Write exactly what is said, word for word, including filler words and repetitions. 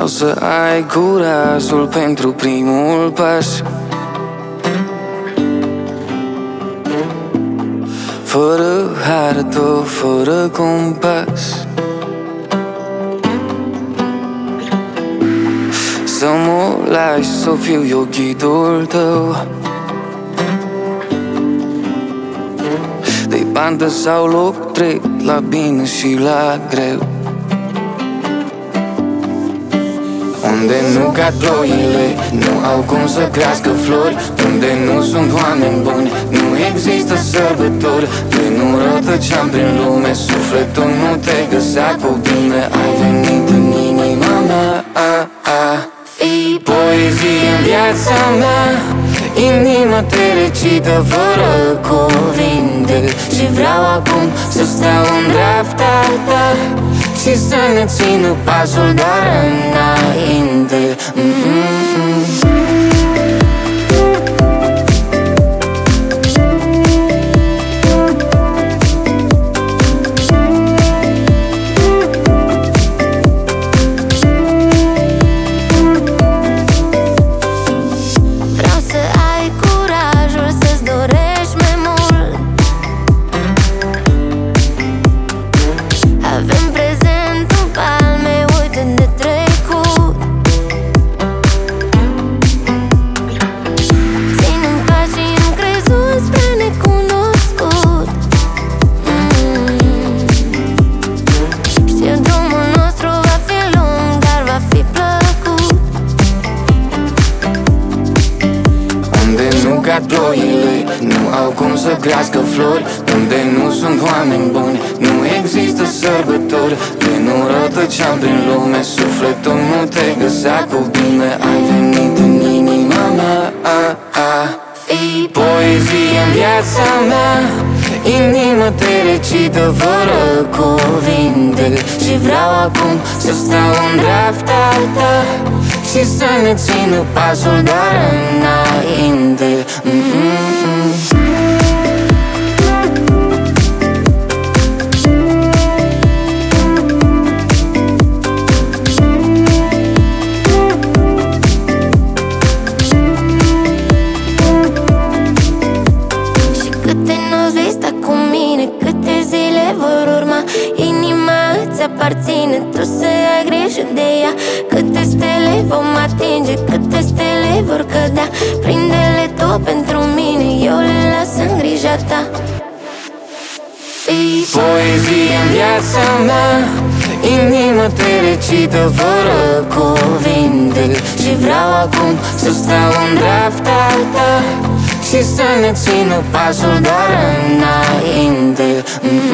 Vreau să ai curajul pentru primul pas, fără hartă, fără compas. Să mă lași să fiu eu ghidul tău, de bandă sau loc drept, la bine și la greu, unde nu cad ploile, nu au cum să crească flori, unde nu sunt oameni buni, nu există sărbători. De nu rătăceam prin lume, sufletul nu te găsea cu bine. Ai venit în inima mea, a, a. Fii poezie în viața mea, inima te recită fără cuvinte. Și vreau acum să stau în dreapta ta și să ne țină pasul doar înainte. mm-hmm. Ploile nu au cum să crească flori, unde nu sunt oameni buni, nu există sărbători. De nu rătăceam prin lume, sufletul nu te găsea cu bine. Ai venit în inima mea, a, a. Fii poezie în viața mea, inima te recită fără cuvinte. Și vreau acum să stau în dreapta ta și să ne țină pasul doar înainte. mm-hmm. Și câte nu-ți vei sta cu mine, câte zile vor urma, inima îți aparține, tu să ai grijă de ea. Câte stele vom atinge, câte stele vor cădea, prinde-le tu pentru mine, eu le las în grija ta. Fii poezie în viața mea, inima te recită fără cuvinte. Și vreau acum să stau în dreapta ta și să ne țină pasul doar înainte. mm-hmm.